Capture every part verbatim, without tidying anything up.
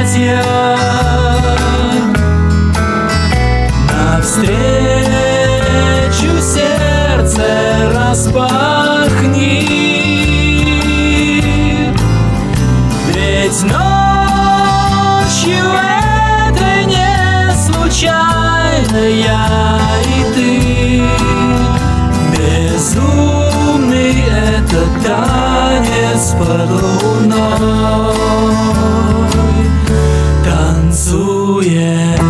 объятия. Навстречу сердце распахни, ведь ночью это не случайно я и ты. Безумный этот танец под луной танцует.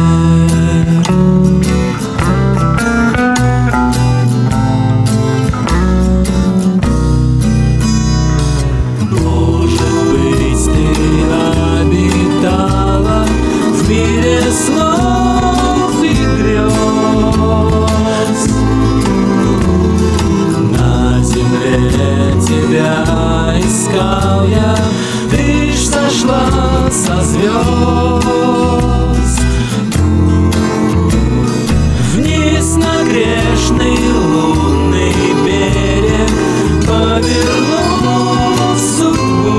Может быть, ты обитала в мире снов и грез. На земле тебя искал я, ты ж сошла со звезд вниз на грешный лунный берег, повернув судьбу.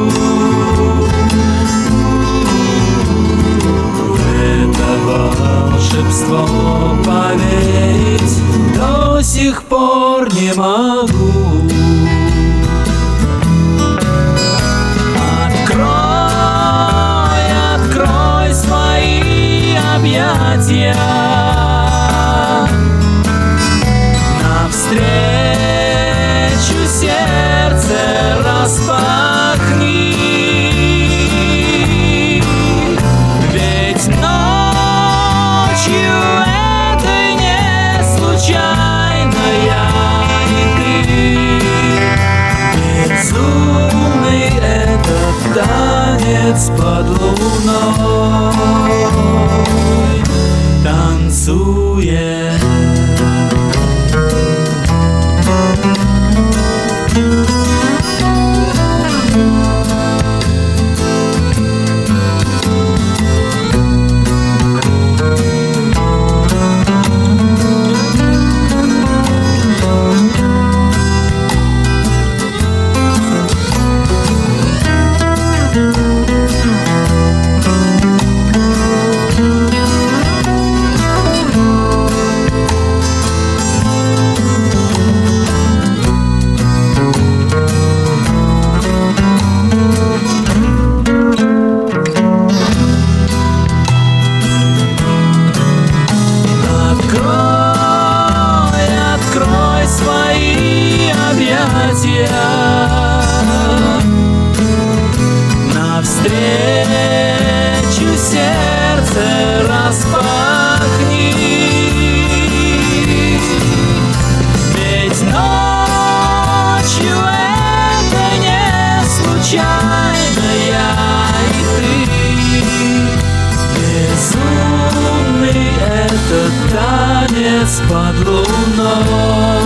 В это волшебство поверить до сих пор не могу. Открой, открой свои объятия. Навстречу сердце распахни, ведь ночью это не случайно я и ты. Безумный этот танец под луной танцует. Открой, открой свои объятия. Навстречу сердце распахни, ведь ночью это не случайно я и ты. Безумный этот танец под луной